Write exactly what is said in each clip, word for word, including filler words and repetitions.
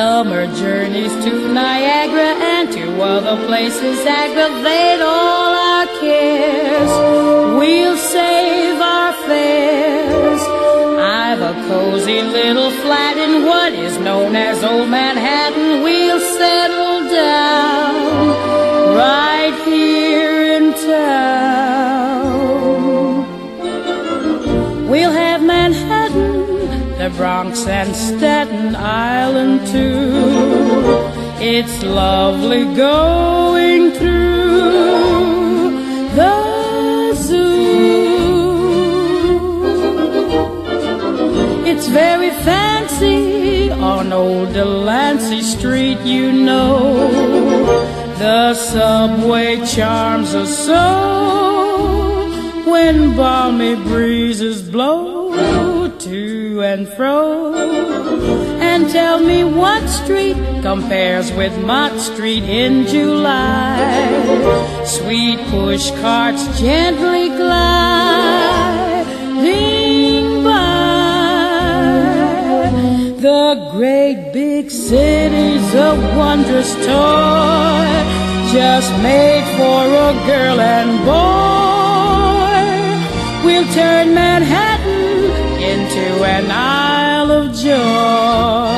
Summer journeys to Niagara and to other places aggravate all our cares. We'll save our fares. I've a cozy little flat in what is known as Old Manhattan. We'll settle down right here in town. We'll have Manhattan, the Bronx and Staten Island too. It's lovely going through the zoo. It's very fancy on old Delancey Street, you know. The subway charms us so when balmy breezes blow to and fro. And tell me what street compares with Mott Street in July. Sweet push carts gently gliding by. The great big city's a wondrous toy, just made for a girl and boy. We'll turn Manhattan into an Isle of Joy.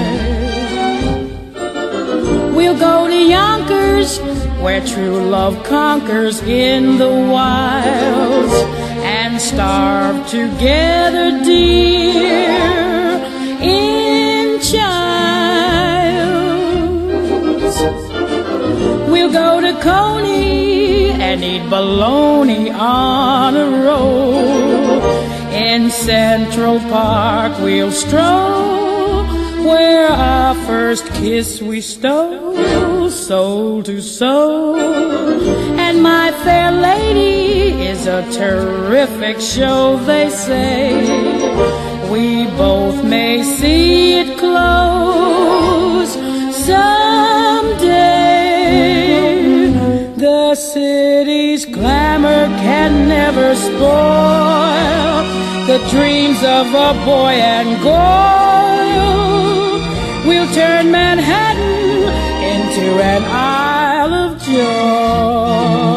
We'll go to Yonkers, where true love conquers in the wilds, and starve together, dear, in childs. We'll go to Coney and eat bologna on a roll. In Central Park we'll stroll, where our first kiss we stole, soul to soul. And My Fair Lady is a terrific show, they say. We both may see it close someday. The city's glamour can never spoil the dreams of a boy and girl. We'll turn Manhattan into an Isle of Joy.